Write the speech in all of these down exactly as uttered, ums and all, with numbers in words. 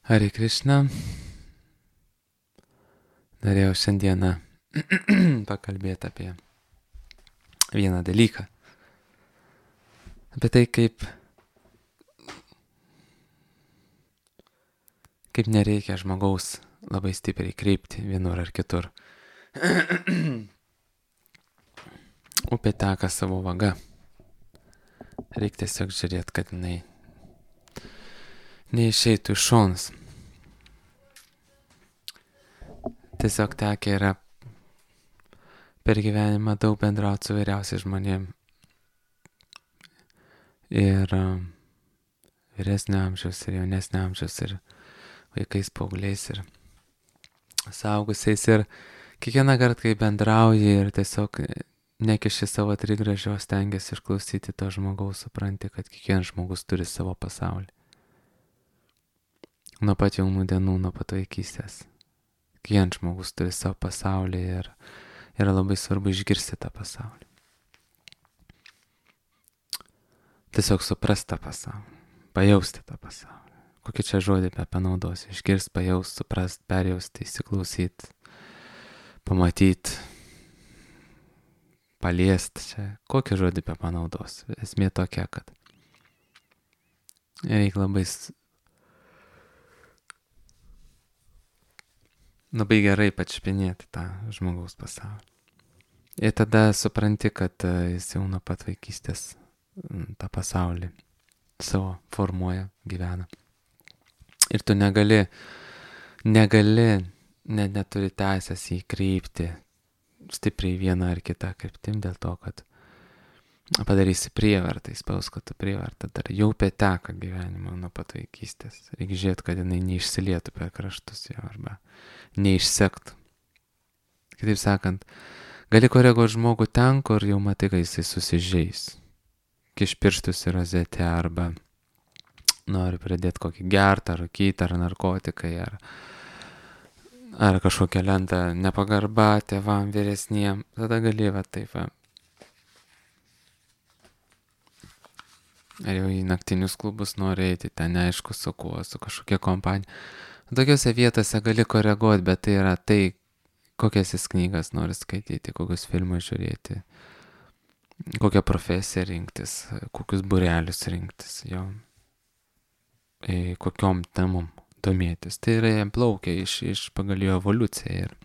Hare Krishna. Norėjau šiandieną pakalbėti apie vieną dalyką. Apie tai, kaip, kaip nereikia žmogaus labai stipriai kreipti vienur ar kitur. Upė teka savo vaga. Reikia tiesiog žiūrėti, kad jinai neišeitų iš šonus. Tiesiog tekę yra per gyvenimą daug bendrauti su vyriausiais žmonėm. Ir uh, vyresnio amžiaus, ir jaunesnio amžiaus, ir vaikais, paaugliais, ir suaugusiais. Ir kiekvieną kartą, kai bendrauji ir tiesiog nekiši savo trigražios, stengiasi išklausyti to žmogaus, supranti, kad kiekvienas žmogus turi savo pasaulį. Nuo pat jaunų dienų, nuo pat vaikystės. Kiekvienas žmogus turi savo pasaulį ir yra labai svarbu išgirsti tą pasaulį. Tiesiog suprasti tą pasaulį, pajausti tą pasaulį. Kokį čia žodį be panaudosi? Išgirsti, pajausti, suprasti, perjausti, įsiklausyti, pamatyti, paliesti. Čia kokį žodį be panaudosi? Esmė tokia, kad reikia labai, labai gerai pačiupinėti tą žmogaus pasaulį. Ir tada supranti, kad jis jau nuo pat vaikystės tą pasaulį savo formuoja, gyvena. Ir tu negali, negali, net neturi teisės jį kreipti stipriai vieną ar kitą kryptim dėl to, kad padarysi prievartą, įspaus, kad tu prievartą dar jau peteka gyvenimą nuo pat vaikystės. Reikia žiūrėti, kad jinai neišsilietų per kraštus jo arba neišsektų. Kitaip sakant, gali koreguoti žmogų ten, kur jau matai, kad jisai susižeis. Kiš pirštus į rozetę arba nori pridėti kokį gertą, rūkyti ar narkotikai ar, ar kažkokią lentą nepagarbą tėvam vyresniem. Tada gali va taip va. Ar jau į naktinius klubus nori eiti, ten neaišku su kuo, su kažkokia kompanija. Tokiose vietose gali koreguoti, bet tai yra tai, kokias jis knygas nori skaityti, kokius filmus žiūrėti, kokią profesiją rinktis, kokius būrelius rinktis, jo, kokiom temom domėtis. Tai yra jam plaukia iš, iš pagal jo evoliuciją. Ir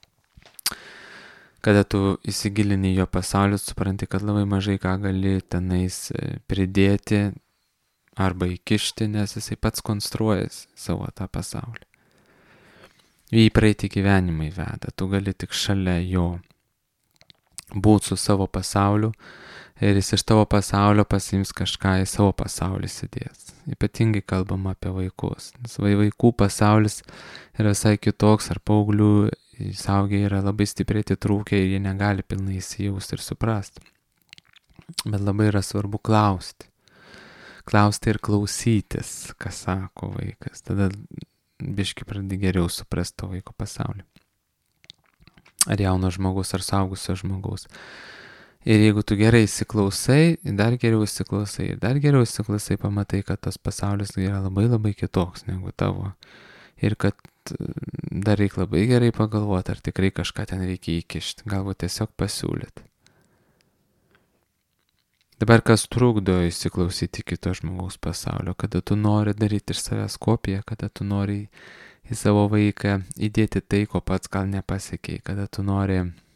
kada tu įsigilini jo pasaulį, supranti, kad labai mažai ką gali tenais pridėti arba įkišti, nes jisai pats konstruojas savo tą pasaulį. Jį praeitį gyvenimai veda, tu gali tik šalia jo būti su savo pasauliu ir jis iš tavo pasaulio pasiims kažką į savo pasaulį įsidės. Ypatingai kalbama apie vaikus, nes vaikų pasaulis yra visai kitoks, ar paauglių saugiai yra labai stipriai atitrūkę ir jie negali pilnai įsijausti ir suprasti. Bet labai yra svarbu klausti. Klausti ir klausytis, ką sako vaikas. Tada biški pradedi geriau suprasti to vaiko pasaulį. Ar jauno žmogaus, ar saugusio žmogaus. Ir jeigu tu gerai įsiklausai, dar geriau įsiklausai, ir dar geriau įsiklausai, pamatai, kad tas pasaulis yra labai labai kitoks negu tavo. Ir kad dar reikia labai gerai pagalvoti, ar tikrai kažką ten reikia įkišti, galbūt tiesiog pasiūlyti. Dabar kas trukdo įsiklausyti kito žmogaus pasaulio, kada tu nori daryti iš savęs kopiją, kada tu nori į savo vaiką įdėti tai, ko pats gal nepasiekei, kada tu nori,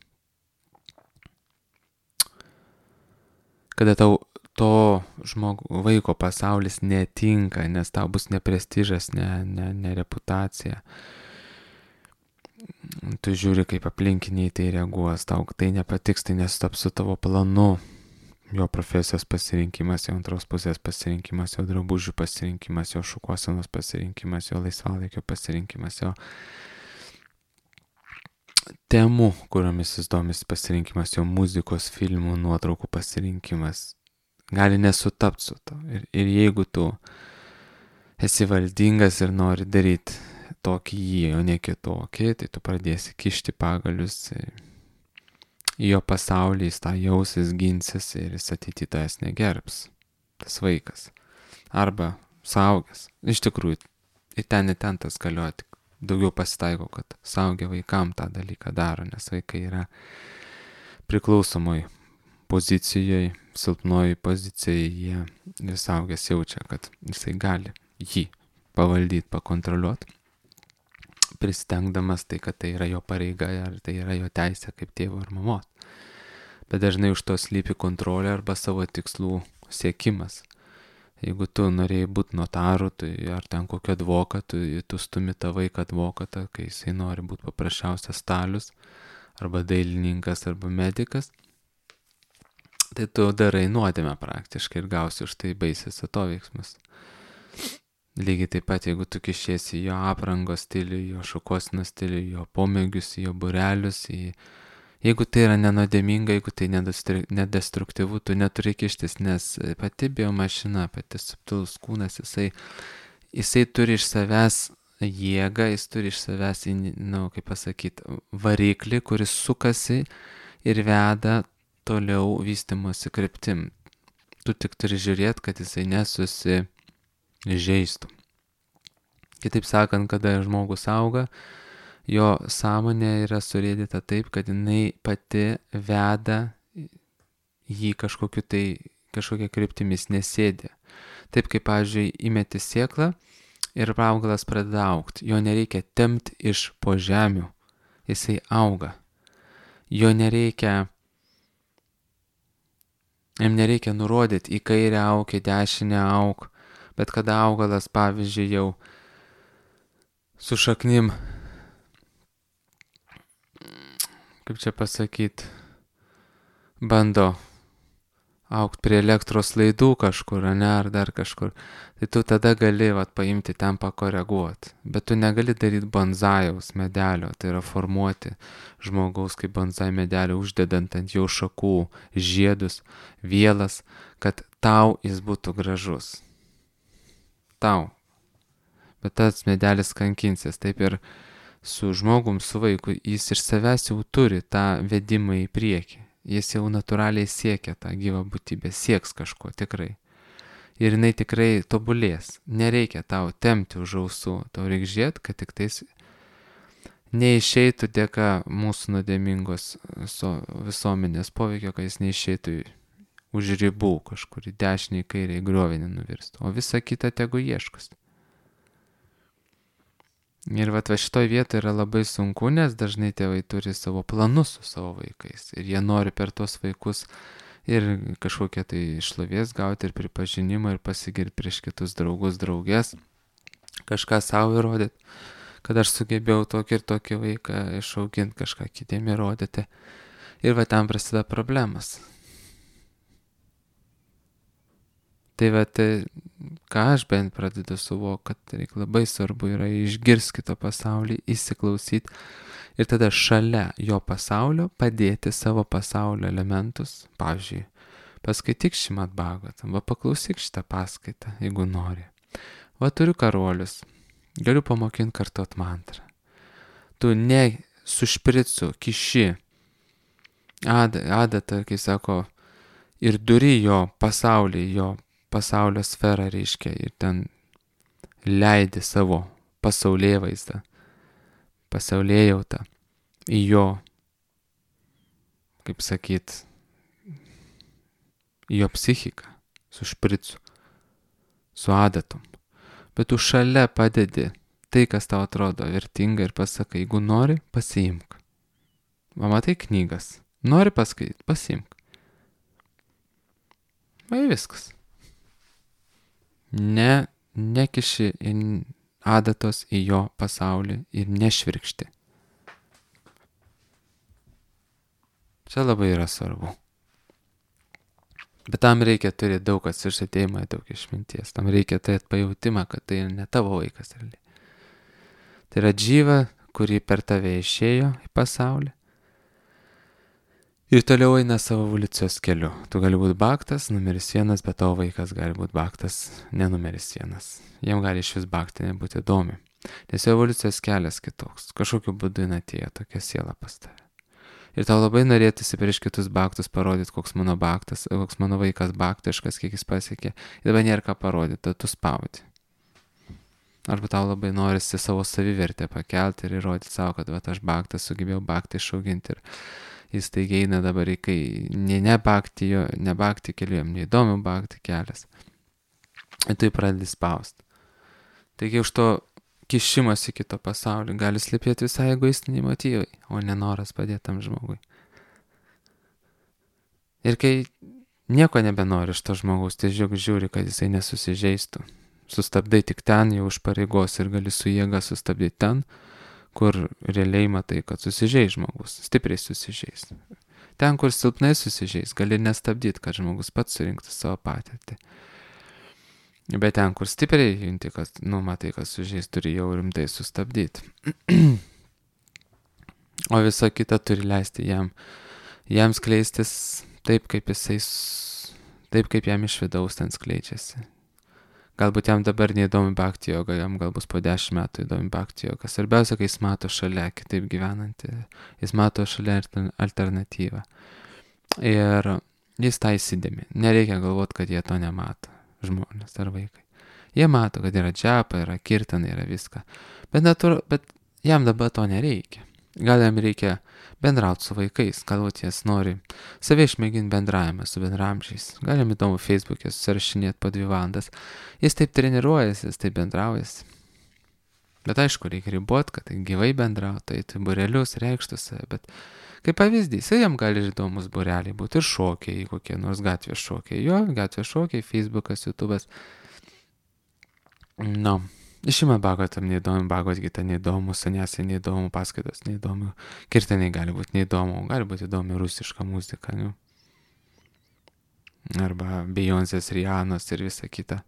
kada tau to žmogu, vaiko pasaulis netinka, nes tau bus ne prestižas, ne, ne, ne reputacija. Tu žiūri, kaip aplinkiniai tai reaguos, tau tai nepatiks, tai nesutaps su tavo planu. Jo profesijos pasirinkimas, jo antros pusės pasirinkimas, jo drabužių pasirinkimas, jo šukuosenos pasirinkimas, jo laisvalaikio pasirinkimas, jo temų, kuriomis jis domisi pasirinkimas, jo muzikos, filmų, nuotraukų pasirinkimas gali nesutapti su to. Ir, ir jeigu tu esi valdingas ir nori daryti tokį jį, o ne kitokį, tai tu pradėsi kišti pagalius į jo pasaulį, jis tą jausis, ginsis ir jis ateity tavęs negerbs, tas vaikas. Arba suaugęs. Iš tikrųjų, į ten, į ten tas galioti. Daugiau pasitaiko, kad suaugę vaikam tą dalyką daro, nes vaikai yra priklausomoj pozicijoje, silpnoji pozicijoje, jie ir suaugęs jaučia, kad jisai gali jį pavaldyti, pakontroliuoti, pristengdamas tai, kad tai yra jo pareiga ar tai yra jo teisė kaip tėvo ar mamos. Bet dažnai už to slypi kontrolė arba savo tikslų siekimas. Jeigu tu norėjai būti notaru, tai ar ten kokio advokatu, tu stumi tą vaiką advokatą, kai jisai nori būti paprasčiausias stalius, arba dailininkas, arba medikas, tai tu darai nuodėmę praktiškai ir gausi už tai baisės atoveiksmus. Lygiai taip pat, jeigu tu kišiesi į jo aprangos stilių, jo šukuosino stilių, jo pomėgius, jo burelius, į... jeigu tai yra nenodėminga, jeigu tai nedestruktyvu, tu neturi kištis, nes pati biomašina, pati subtilus kūnas, jisai, jisai turi iš savęs jėgą, jis turi iš savęs, na, kaip pasakyti, variklį, kuris sukasi ir veda toliau vystymosi kryptim. Tu tik turi žiūrėti, kad jisai nesusi žeistų. Kitaip sakant, kada žmogus auga, jo sąmonė yra surėdyta taip, kad jinai pati veda jį kažkokiu tai, kažkokia kryptimis nesėdė. Taip kaip, pavyzdžiui, įmeti sėklą ir augalas pradeda augti. Jo nereikia tempti iš po žemių. Jisai auga. Jo nereikia, jam nereikia nurodyti į kairę auk, į dešinę auk. Bet kada augalas, pavyzdžiui, jau su šaknim, kaip čia pasakyti, bando aukti prie elektros laidų kažkur, ne, ar dar kažkur, tai tu tada gali vat, paimti ten pakoreguoti. Bet tu negali daryti bonzajaus medelio, tai yra formuoti žmogaus kaip bonzai medelio, uždedant ant jau šakų žiedus, vielas, kad tau jis būtų gražus. Tau. Bet tas medelis kankinsis. Taip ir su žmogum, su vaiku, jis iš savęs jau turi tą vedimą į priekį. Jis jau natūraliai siekia tą gyvą būtybę, sieks kažko tikrai. Ir jinai tikrai tobulės. Nereikia tau tempti už ausų, tau reikia žiūrėti, kad tik tais neišeitų dėka mūsų nuodėmingos visuomenės poveikio, kad jis neišeitų už ribų kažkur į dešinį, į kairę, į griovinį nuvirstų. O visa kita tegu ieškos. Ir vat va šitoj vietoje yra labai sunku, nes dažnai tėvai turi savo planus su savo vaikais. Ir jie nori per tuos vaikus ir kažkokią tai šlovės gauti ir pripažinimą ir pasigirti prieš kitus draugus, draugės. Kažką savo įrodyti, kad aš sugebėjau tokį ir tokį vaiką išauginti, kažką kitiem įrodyti. Ir va ten prasideda problemas. Tai va, tai, ką aš bent pradedu suvokti, kad reikia labai svarbu yra išgirsti kito pasaulį, įsiklausyti ir tada šalia jo pasaulio padėti savo pasaulio elementus. Pavyzdžiui, paskaityk Šrimad Bhagavatam, va paklausyk šitą paskaitą, jeigu nori. Va turiu karolius, galiu pamokinti kartot mantrą. Tu ne su špricu kiši adatą, kai sako, ir duri jo pasaulį, jo pasaulio sferą reiškia ir ten leidi savo pasaulėvaizdą, pasaulėjautą į jo, kaip sakyt, į jo psichiką, su špricu, su adatom. Bet tu šalia padedi tai, kas tau atrodo vertinga ir pasakai, jeigu nori, pasiimk. Va matai knygas, nori paskaityti, pasiimk. Va ir viskas. Ne, nekiši adatos į jo pasaulį ir nešvirkšti. Čia labai yra svarbu. Bet tam reikia turėti daug atsižadėjimo, daug išminties. Tam reikia tai atpajautimą, kad tai ne tavo vaikas realiai. Tai yra džyva, kuri per tave išėjo į pasaulį. Ir toliau eina savo evoliucijos keliu. Tu gali būti baktas, numeris vienas, bet tavo vaikas gali būti baktas, nenumeris vienas. Jiem gali iš vis baktai nebūti įdomi. Nes jo evoliucijos kelias kitoks. Kažkokiu būdu jin atėjo tokia siela pas tave. Ir tau labai norėtųsi prieš kitus baktus parodyti, koks mano baktas, koks mano vaikas baktiškas, kiek jis pasiekė. Ir dabar nėra ką parodyti, tu spaudi. Arba tau labai norisi savo savivertę pakelti ir įrodyti savo, kad va, aš baktą sugebėjau baktą išauginti ir jis taigi eina dabar į kai, ne, ne baktį, jo, ne baktį keliu, jam neįdomu baktį kelias. Ir tai pradedi spausti. Taigi už to kišimas į kito pasaulį gali slypėti visai egoistiniai motyvai, o nenoras padėti tam žmogui. Ir kai nieko nebenori iš to žmogaus, tai žiūri, žiūri, kad jisai nesusižeistų. Sustabdai tik ten jau už pareigos ir gali su jėga sustabdyti ten, kur realiai matai, kad susižeis žmogus, stipriai susižeis. Ten, kur silpnai susižeis, gali nestabdyti, kad žmogus pats surinktų savo patirtį. Bet ten, kur stipriai junti, kad, nu, matai, kad susižeis, turi jau rimtai sustabdyti. O visa kita turi leisti jam, jam skleistis taip, kaip jisai, taip, kaip jam iš vidaus ten skleidžiasi. Galbūt jam dabar neįdomi bhakti joga, jam gal bus po dešimt metų įdomi bhakti joga. Svarbiausia, kai jis mato šalia kitaip gyvenantį, jis mato šalia alternatyvą. Ir jis tą įsidėmė. Nereikia galvoti, kad jie to nemato, žmonės ar vaikai. Jie mato, kad yra džapa, yra kirtana, yra viską. Bet, natūra, bet jam dabar to nereikia. Gal jam reikia bendrauti su vaikais, galbūt jas nori save išmėginti bendravimą su bendramžiais. Gal jam įdomu Facebook'e susirašinėti po dvi valandas. Jis taip treniruojasi, jis taip bendraujasi. Bet aišku, reikia riboti, kad gyvai bendrauti, tai būrelius reikštų save. Bet kaip pavyzdys, jam gali ir įdomus būreliai būti ir šokiai, kokie nors gatvės šokiai. Jo, gatvės šokiai, Facebook'as, YouTube'as. No. Išima Bhagavatam neįdomu, Bhagavad Gita neįdomu, Sanyasai neįdomu, paskaitos neįdomu, kirtaniai gali būti neįdomu, gali būti įdomu rusiška muzika, ne? Arba Beyoncé's, Rihannos ir visa kita.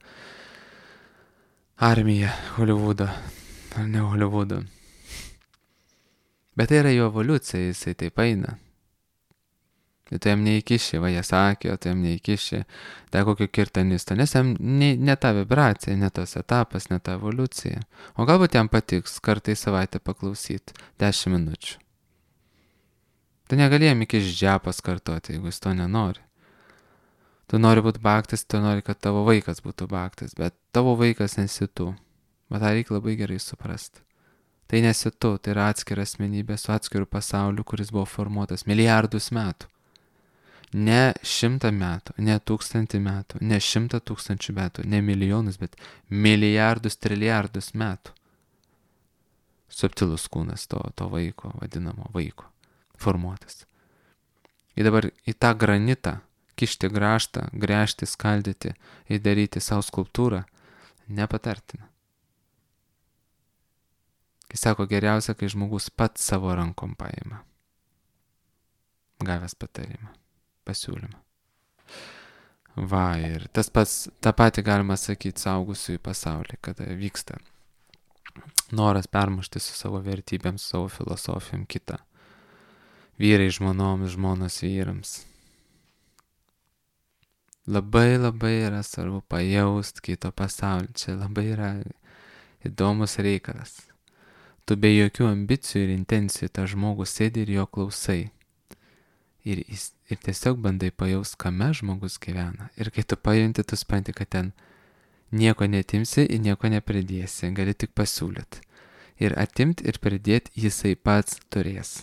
Armija Hollywoodo, ar ne Hollywoodo. Bet tai yra jo evoliucija, jisai taip eina. Tai tu jam neįkiši, va jie sakė, tu jam neįkiši, tai kokio kirtanisto, nes jam ne, ne ta vibracija, ne tas etapas, ne ta evoliucija. O galbūt jam patiks kartą į savaitę paklausyti, dešimt minučių. Tu negali jam įkiši džapas kartoti, jeigu jis to nenori. Tu nori būti bhaktas, tu nori, kad tavo vaikas būtų bhaktas, bet tavo vaikas nesi tu. Bet tą reikia labai gerai suprasti. Tai nesi tu, tai yra atskira asmenybė su atskiru pasauliu, kuris buvo formuotas milijardus metų. Ne šimtą metų, ne tūkstantį metų, ne šimtą tūkstančių metų, ne milijonus, bet milijardus, trilijardus metų. Subtilus kūnas to, to vaiko, vadinamo vaiko, formuotas. Ir dabar į tą granitą kišti grąžtą, gręžti, skaldyti ir daryti savo skulptūrą nepatartina. Kai sako, geriausia, kai žmogus pats savo rankom paima. Gavęs patarimą. Pasiūlymą. Va, ir tas pats, tą patį galima sakyti saugusiųjų pasaulyje, kada vyksta noras permušti su savo vertybėms, su savo filosofijom kitą. Vyrai žmonoms, žmonos vyrams. Labai labai yra svarbu pajaust kito pasaulį. Čia labai yra įdomus reikalas. Tu be jokių ambicijų ir intencijų tą žmogų sėdi ir jo klausai. Ir, ir tiesiog bandai pajaust, kame žmogus gyvena. Ir kai tu pajunti, tu supranti, kad ten nieko netimsi ir nieko nepridėsi, gali tik pasiūlyti. Ir atimti ir pridėti jisai pats turės.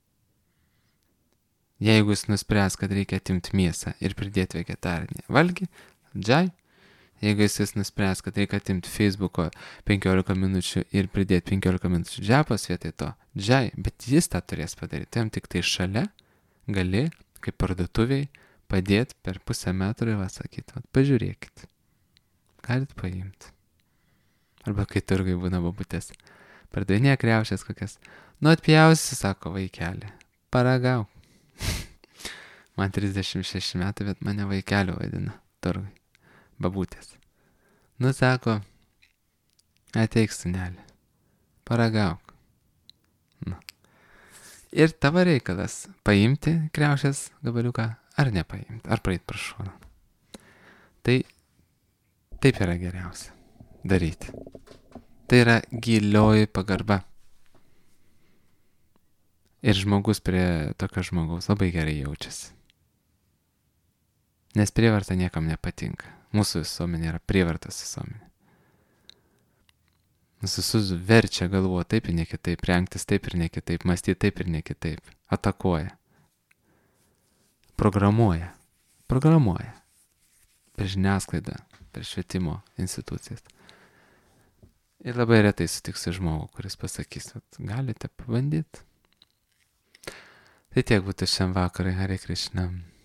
Jeigu jis nuspręs, kad reikia atimti mėsą ir pridėti vegetarinį valgį, džai. Jeigu jis nuspręs, kad reikia atimti Facebooko penkiolika minučių ir pridėti penkiolika minučių džapos vietoj to, džai, bet jis tą turės padaryti. Jam tik tai šalia gali, kaip parduotuviai, padėti per pusę metrų ir pasakyti, vat, pažiūrėkit, galit paimti. Arba kai turgai būna babutės, pardavinėja kriaušės kokias, nu atpjausi, sako vaikelį, paragauk. Man trisdešimt šeši metai, bet mane vaikeliu vadina, turgai, babutės. Nu sako, ateik sūneli, paragauk. Nu. Ir tavo reikalas paimti kriaušės gabaliuką ar nepaimti, ar praeit pro šoną. Tai taip yra geriausia daryti. Tai yra gilioji pagarba. Ir žmogus prie tokio žmogaus labai gerai jaučiasi. Nes prievarta niekam nepatinka. Mūsų visuomenė yra prievartos visuomenė. Jis visus verčia galvoti taip ir ne kitaip, rengtis taip ir ne kitaip, mąstyti taip ir ne kitaip, atakuoja, programuoja, programuoja per žiniasklaidą, per švietimo institucijas. Ir labai retai sutiksi žmogų, kuris pasakys, kad galite pabandyti. Tai tiek būtų šiam vakarui, Hare Krishna.